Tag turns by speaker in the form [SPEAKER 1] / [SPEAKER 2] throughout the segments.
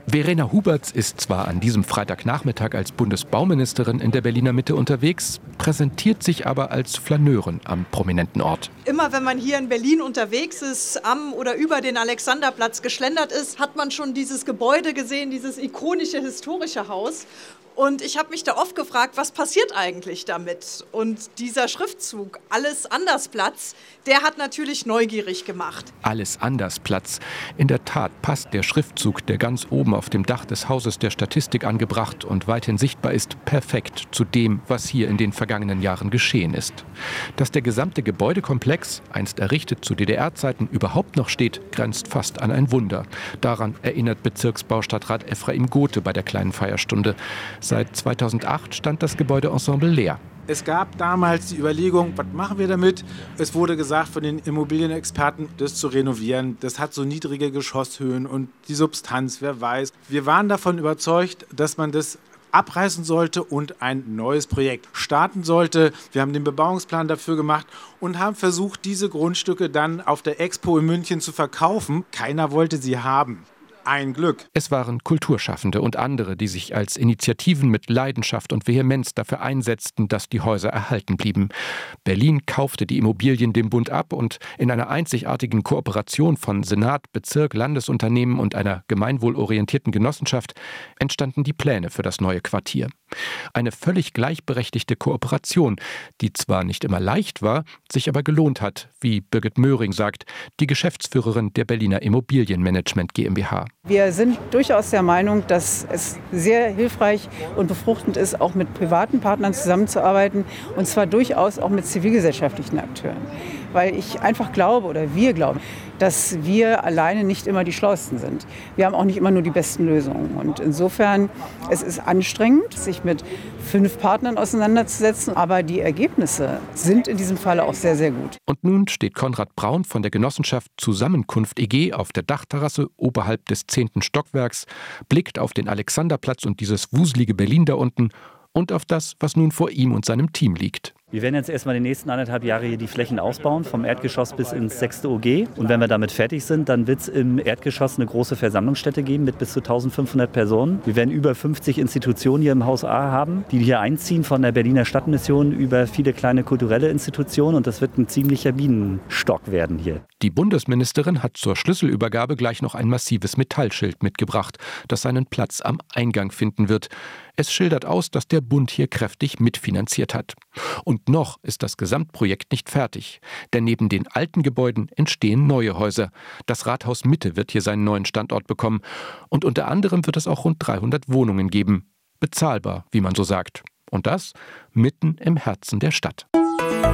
[SPEAKER 1] Verena Huberts ist zwar an diesem Freitagnachmittag als Bundesbauministerin in der Berliner Mitte unterwegs, präsentiert sich aber als Flaneurin am prominenten Ort.
[SPEAKER 2] Immer wenn man hier in Berlin unterwegs ist, am oder über den Alexanderplatz geschlendert ist, hat man schon dieses Gebäude gesehen, dieses ikonische historische Haus. Und ich habe mich da oft gefragt, was passiert eigentlich damit? Und dieser Schriftzug, Alles anders Platz, der hat natürlich neugierig gemacht.
[SPEAKER 1] Alles anders Platz. In der Tat passt der Schriftzug, der ganz oben auf dem Dach des Hauses der Statistik angebracht und weithin sichtbar ist, perfekt zu dem, was hier in den vergangenen Jahren geschehen ist. Dass der gesamte Gebäudekomplex, einst errichtet zu DDR-Zeiten, überhaupt noch steht, grenzt fast an ein Wunder. Daran erinnert Bezirksbaustadtrat Ephraim Gothe bei der kleinen Feierstunde. Seit 2008 stand das Gebäudeensemble leer.
[SPEAKER 3] Es gab damals die Überlegung, was machen wir damit? Es wurde gesagt von den Immobilienexperten, das zu renovieren. Das hat so niedrige Geschosshöhen und die Substanz, wer weiß. Wir waren davon überzeugt, dass man das abreißen sollte und ein neues Projekt starten sollte. Wir haben den Bebauungsplan dafür gemacht und haben versucht, diese Grundstücke dann auf der Expo in München zu verkaufen. Keiner wollte sie haben. Ein Glück.
[SPEAKER 1] Es waren Kulturschaffende und andere, die sich als Initiativen mit Leidenschaft und Vehemenz dafür einsetzten, dass die Häuser erhalten blieben. Berlin kaufte die Immobilien dem Bund ab und in einer einzigartigen Kooperation von Senat, Bezirk, Landesunternehmen und einer gemeinwohlorientierten Genossenschaft entstanden die Pläne für das neue Quartier. Eine völlig gleichberechtigte Kooperation, die zwar nicht immer leicht war, sich aber gelohnt hat, wie Birgit Möhring sagt, die Geschäftsführerin der Berliner Immobilienmanagement GmbH.
[SPEAKER 4] Wir sind durchaus der Meinung, dass es sehr hilfreich und befruchtend ist, auch mit privaten Partnern zusammenzuarbeiten, und zwar durchaus auch mit zivilgesellschaftlichen Akteuren. Weil ich einfach glaube, oder wir glauben, dass wir alleine nicht immer die Schlauesten sind. Wir haben auch nicht immer nur die besten Lösungen. Und insofern, es ist anstrengend, sich mit 5 Partnern auseinanderzusetzen, aber die Ergebnisse sind in diesem Falle auch sehr, sehr gut.
[SPEAKER 1] Und nun steht Konrad Braun von der Genossenschaft Zusammenkunft EG auf der Dachterrasse oberhalb des 10. Stockwerks, blickt auf den Alexanderplatz und dieses wuselige Berlin da unten und auf das, was nun vor ihm und seinem Team liegt.
[SPEAKER 5] Wir werden jetzt erstmal die nächsten 1,5 Jahre hier die Flächen ausbauen, vom Erdgeschoss bis ins 6. OG. Und wenn wir damit fertig sind, dann wird es im Erdgeschoss eine große Versammlungsstätte geben mit bis zu 1500 Personen. Wir werden über 50 Institutionen hier im Haus A haben, die hier einziehen, von der Berliner Stadtmission über viele kleine kulturelle Institutionen. Und das wird ein ziemlicher Bienenstock werden hier.
[SPEAKER 1] Die Bundesministerin hat zur Schlüsselübergabe gleich noch ein massives Metallschild mitgebracht, das seinen Platz am Eingang finden wird. Es schildert aus, dass der Bund hier kräftig mitfinanziert hat. Und noch ist das Gesamtprojekt nicht fertig. Denn neben den alten Gebäuden entstehen neue Häuser. Das Rathaus Mitte wird hier seinen neuen Standort bekommen. Und unter anderem wird es auch rund 300 Wohnungen geben. Bezahlbar, wie man so sagt. Und das mitten im Herzen der Stadt.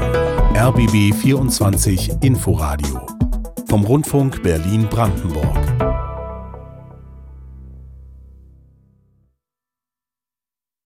[SPEAKER 6] RBB 24 Inforadio vom Rundfunk Berlin-Brandenburg.